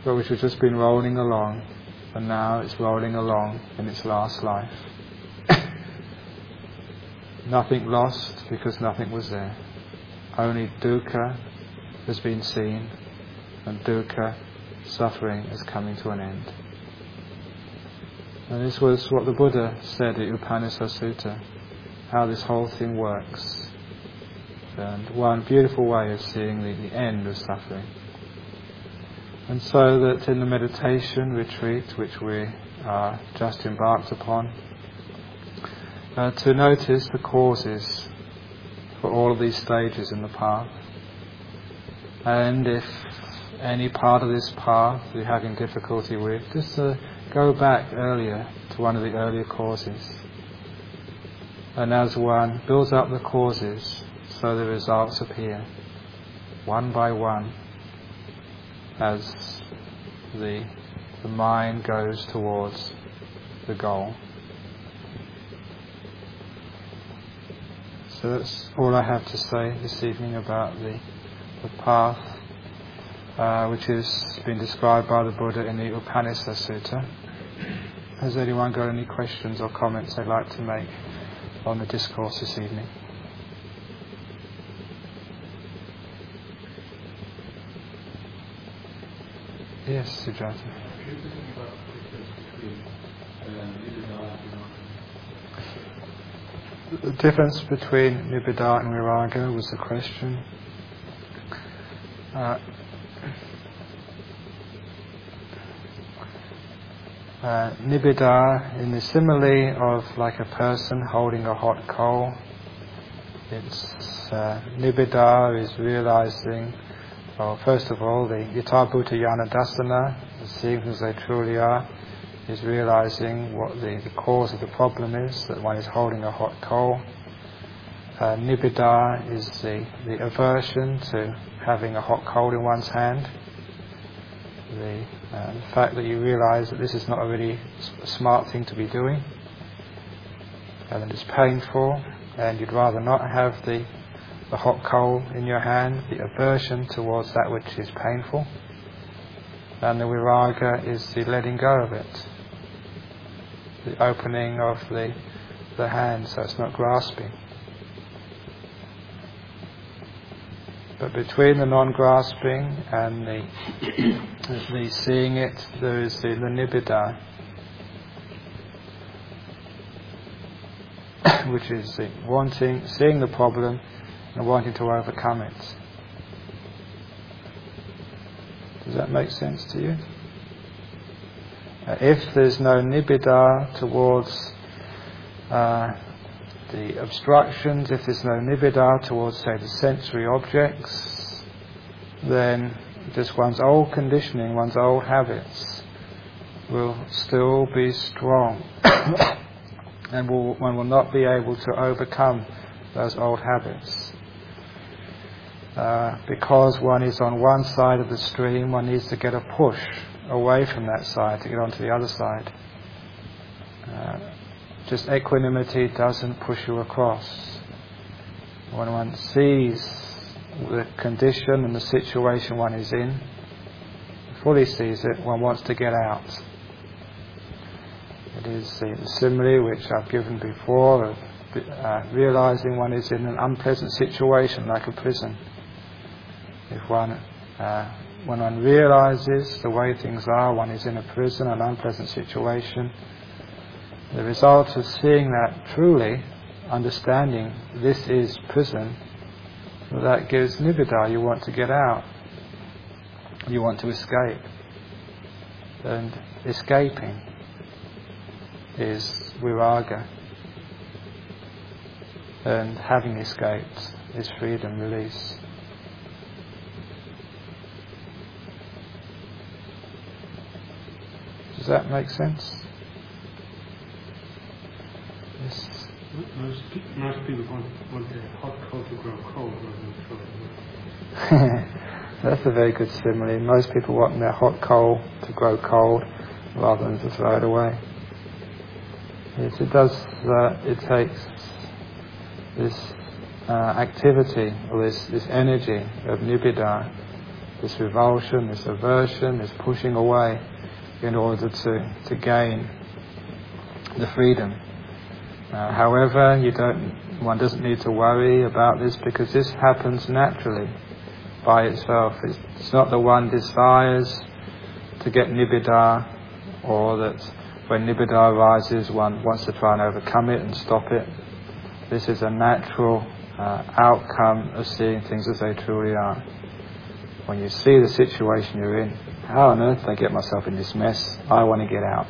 but which has just been rolling along, and now it's rolling along in its last life. Nothing lost because nothing was there. Only dukkha has been seen, and dukkha, suffering, is coming to an end. And this was what the Buddha said in Upanisa Sutta, how this whole thing works. And one beautiful way of seeing the end of suffering. And so that in the meditation retreat which we are just embarked upon, to notice the causes for all of these stages in the path. And if any part of this path you're having difficulty with, just go back earlier to one of the earlier causes. And as one builds up the causes, so the results appear, one by one, as the mind goes towards the goal. So that's all I have to say this evening about the path, which has been described by the Buddha in the Upanisa Sutta. Has anyone got any questions or comments they'd like to make on the discourse this evening? Yes, Sujata. The difference between Nibbida and Viraga was the question. Nibbida, in the simile of like a person holding a hot coal, it's Nibbida is realizing, well, first of all, the Yatha Bhuta Yana Dasana, seeing as they truly are, is realizing what the cause of the problem is, that one is holding a hot coal. Nibbida is the aversion to having a hot coal in one's hand. The fact that you realize that this is not a really smart thing to be doing, and that it's painful, and you'd rather not have the hot coal in your hand, the aversion towards that which is painful. And the viraga is the letting go of it, the opening of the hand so it's not grasping. But between the non-grasping and the seeing it, there is the nibbida, which is the wanting, seeing the problem and wanting to overcome it. Does that make sense to you? If there's no nibbida towards the obstructions, if there's no nibbida towards, say, the sensory objects, then just one's old conditioning, one's old habits will still be strong and one will not be able to overcome those old habits. Because one is on one side of the stream, one needs to get a push away from that side to get onto the other side. Just equanimity doesn't push you across. When one sees the condition and the situation one is in, fully sees it, one wants to get out. It is the simile which I've given before of realizing one is in an unpleasant situation like a prison. If one, when one realizes the way things are, one is in a prison, an unpleasant situation. The result of seeing that truly, understanding this is prison, that gives nibbida. You want to get out. You want to escape. And escaping is viraga. And having escaped is freedom, release. Does that make sense? Yes. Most people want their hot coal to grow cold rather than frozen. That's a very good simile. Most people want their hot coal to grow cold rather than to throw it away. Yes, it does. It takes this activity or this energy of nibbida this revulsion, this aversion, this pushing away in order to gain the freedom. However, one doesn't need to worry about this because this happens naturally by itself. It's not that one desires to get nibbida, or that when nibbida arises one wants to try and overcome it and stop it. This is a natural outcome of seeing things as they truly are. When you see the situation you're in, how on earth did I get myself in this mess? I want to get out.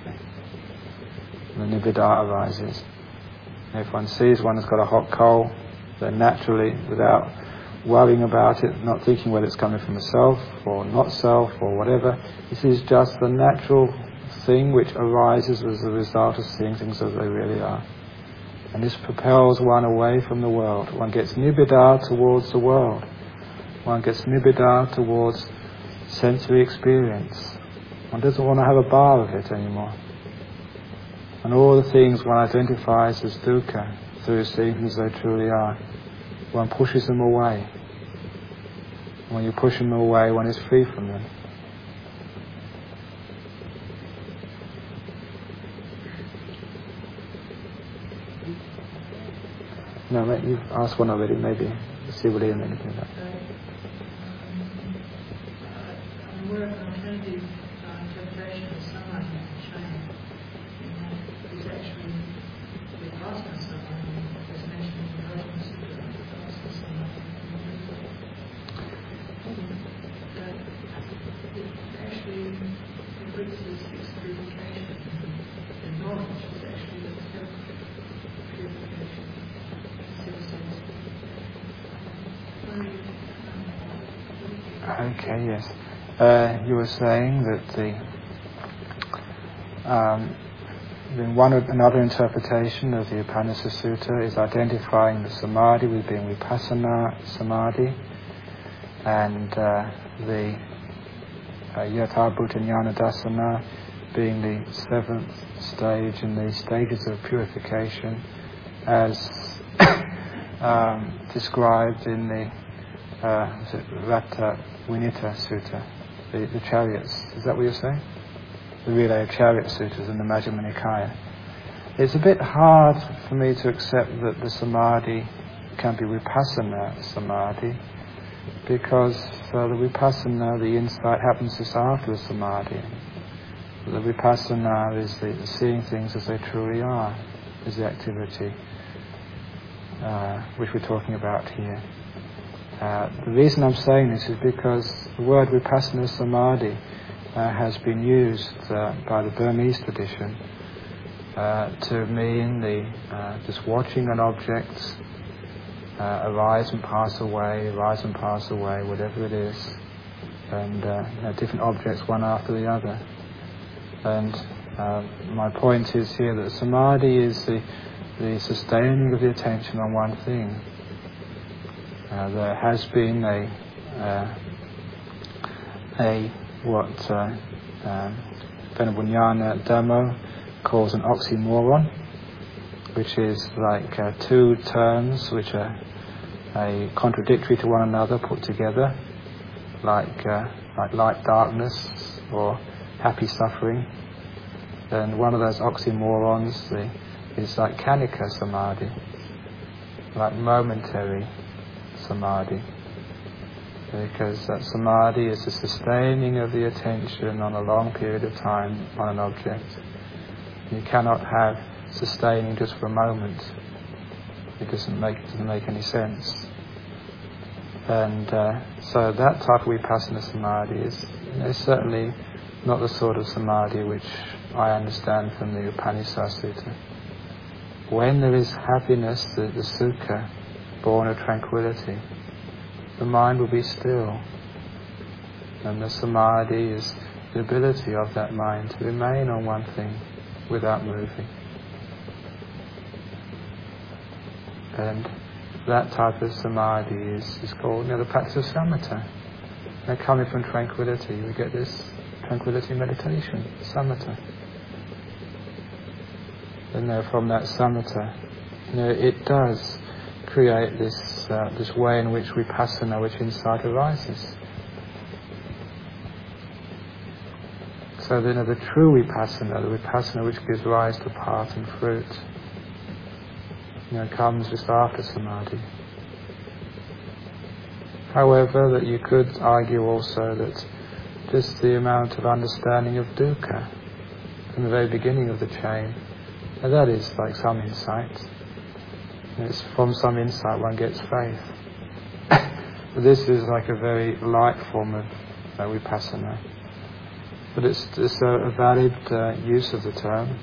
The nibbida arises. If one sees one has got a hot coal, then naturally, without worrying about it, not thinking whether it's coming from a self or not self or whatever, this is just the natural thing which arises as a result of seeing things as they really are. And this propels one away from the world. One gets nibbida towards the world. One gets nibbida towards sensory experience. One doesn't want to have a bar of it anymore. And all the things one identifies as dukkha through seeing things as they truly are, one pushes them away. When you push them away, one is free from them. No, mate, you've asked one already, maybe. See what Ian anything about. We're an alternative interpretation of samadhi in China. It's actually Vipassana samadhi, as mentioned in the Rajna Sutta, Vipassana samadhi. It actually increases its purification. The knowledge is actually the purification. Okay, yes. You were saying that another interpretation of the Upanisa Sutta is identifying the samadhi with being vipassana samadhi, and the yatha bhuta jnana dasana being the seventh stage in the stages of purification, as described in the Rata Vinita Sutta, the chariots. Is that what you're saying? The relay of chariot suttas in the Majjhima Nikaya. It's a bit hard for me to accept that the samadhi can be vipassana samadhi, because the vipassana, the insight, happens just after the samadhi. The vipassana is the seeing things as they truly are, is the activity which we're talking about here. The reason I'm saying this is because the word vipassana samadhi has been used by the Burmese tradition to mean just watching an object arise and pass away, whatever it is, and different objects one after the other. And my point is here that samadhi is the sustaining of the attention on one thing. There has been what Venerable Jnana Dhammo calls an oxymoron, which is like two terms which are contradictory to one another put together, like light darkness or happy suffering. And one of those oxymorons is like khanika samadhi, like momentary samadhi, because that samadhi is the sustaining of the attention on a long period of time on an object. You cannot have sustaining just for a moment. It doesn't make any sense. And so that type of vipassana samadhi is certainly not the sort of samadhi which I understand from the Upanishad Sutta. When there is happiness, the sukha, born of tranquility, the mind will be still. And the samadhi is the ability of that mind to remain on one thing without moving. And that type of samadhi is called the practice of samatha. Now, coming from tranquility, we get this tranquility meditation, samatha. And from that samatha, it does create this way in which vipassana, which insight arises. So then the true vipassana, the vipassana which gives rise to path and fruit, comes just after samadhi. However, that you could argue also that just the amount of understanding of dukkha from the very beginning of the chain, that is like some insight. And it's from some insight one gets faith. This is like a very light form of vipassana. But it's a valid use of the term.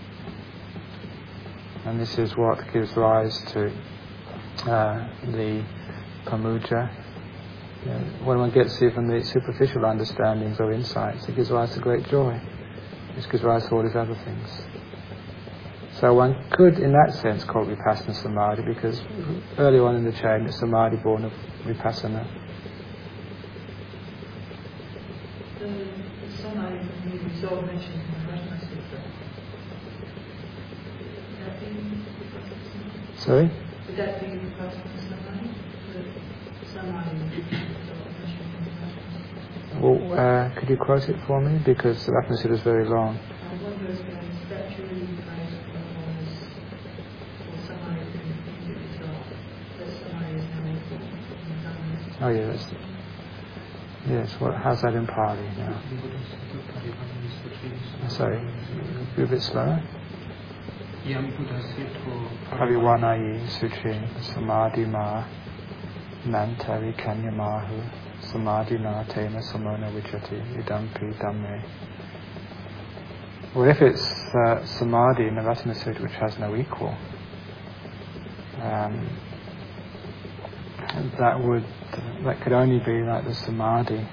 And this is what gives rise to the pamuja. When one gets even the superficial understandings or insights, it gives rise to great joy. It gives rise to all these other things. So one could, in that sense, call it vipassana samadhi, because early on in the chain, it's samadhi born of vipassana. The samadhi from the resolve mentioned in the Rajna Sutta. Would that be vipassana? Sorry? Would that be vipassana samadhi? The samadhi resolve mentioned in the Rajna Sutta? Well, could you quote it for me? Because the Rajna Sutta is very long. One verse goes, that truly praise for samadhi from the resolve. That samadhi is now equal. Oh yeah, yes. How's that in Pali now? Sorry, be a bit slower. Pariwanayi suchi samadhi ma nantari kanyamahu samadhi na tema samona vichati idampi dhamme. Well, if it's samadhi in the Ratana Sutta which has no equal, that could only be like the samadhi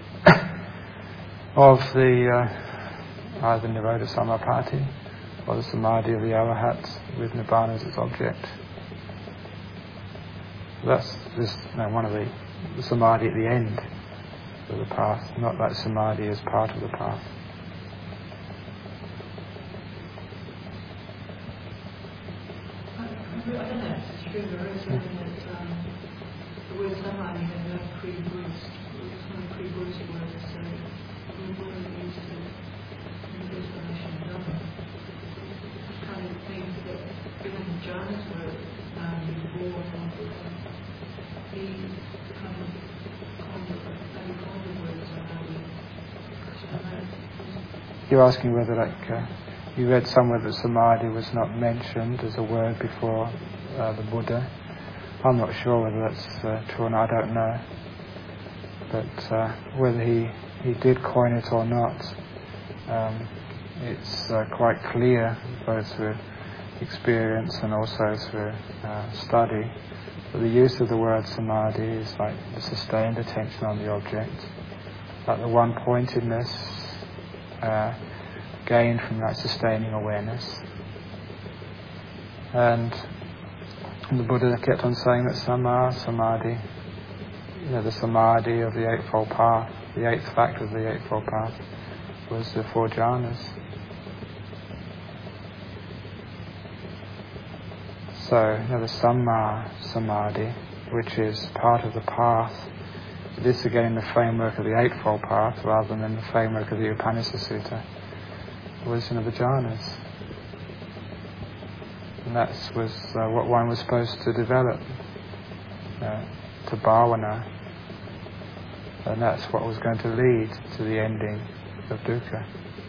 of the either Nirodha Samapatti or the samadhi of the Arahats with Nibbana as its object. That's just one of the samadhi at the end of the path, not that samadhi as part of the path. I don't know if it's true, but I was reading that the word samadhi had no pre-Buddhist. It was not a pre-Buddhist word, so the Buddha used it in the explanation of Dhamma. It kind of means that given the jhanas were before the kind of word samadhi. You're asking whether, you read somewhere that samadhi was not mentioned as a word before the Buddha. I'm not sure whether that's true or not, I don't know. But whether he did coin it or not, it's quite clear, both through experience and also through study, that the use of the word samadhi is like the sustained attention on the object, like the one-pointedness gained from that sustaining awareness. And the Buddha kept on saying that samadhi, the samadhi of the Eightfold Path, the eighth factor of the Eightfold Path, was the four jhanas. So, the Samma Samadhi, which is part of the path, this again in the framework of the Eightfold Path rather than in the framework of the Upanishad Sutta, was the jhanas. And that was what one was supposed to develop, to bhavana. And that's what was going to lead to the ending of dukkha.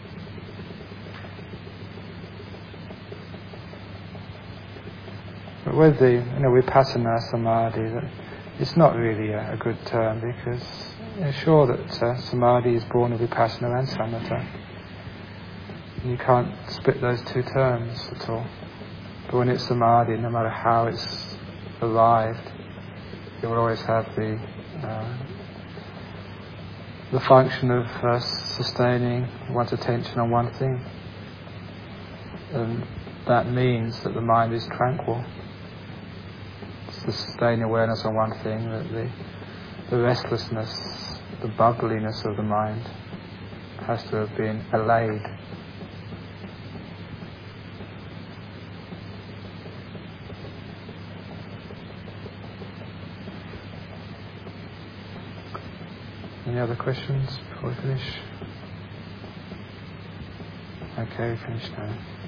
But with the vipassana samadhi, it's not really a good term, because sure that samadhi is born of vipassana and samatha. You can't split those two terms at all. But when it's samadhi, no matter how it's arrived, it will always have the function of sustaining one's attention on one thing. And that means that the mind is tranquil. It's the sustaining awareness on one thing, that the restlessness, the bubbliness of the mind has to have been allayed. Any other questions before we finish? Okay, we finished now.